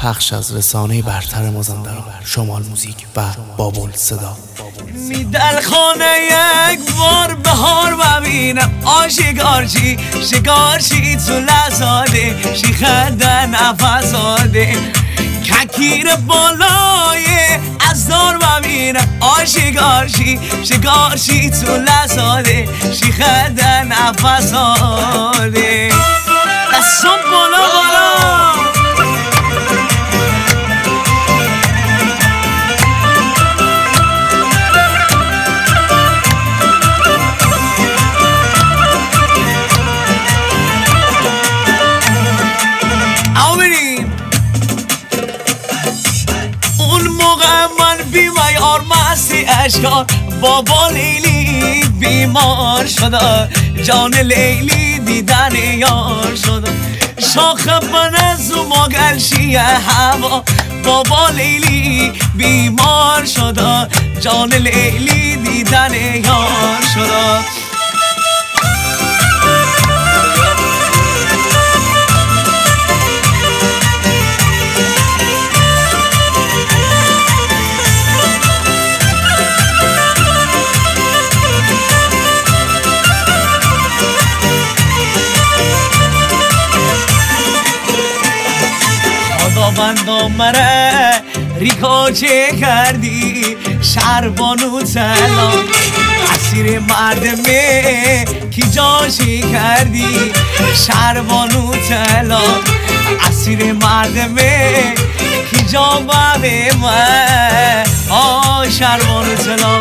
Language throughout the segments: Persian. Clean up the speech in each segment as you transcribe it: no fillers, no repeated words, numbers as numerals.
پخش از رسانه برتر مازندران، شمال موزیک و بابل صدا. می در خانه یک بار بهار ببینم آشگارچی شکارچی تو لزاده شیخنده نفساده ککیر بالای از دار ببینم آشگارچی شکارچی تو لزاده شیخنده نفساده دستم بالا بالا اشکار بابا لیلی بیمار شده جان لیلی دیدن یار شده شاخ بنز و ماگلشی هوا بابا لیلی بیمار شده جان لیلی دیدن یار شده بندم مره ریکا چه کردی شربانو تلا اسیر مردمه کی جاشی کردی شربانو تلا اسیر مردمه کی جا بابه من شربانو تلا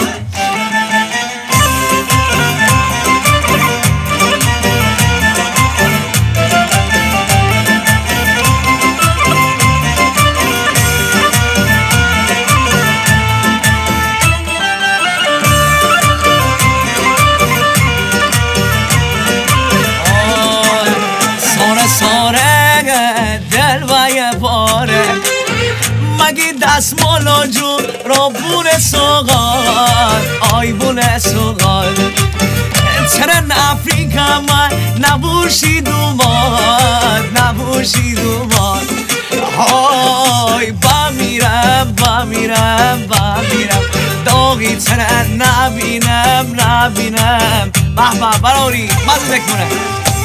مگی دست مالا جون را بونه سوغال آی بونه سوغال چرا نفریکا من نبوشی دوبار نبوشی دوبار آی بمیرم داغی چرا نبینم به براری مزه کنه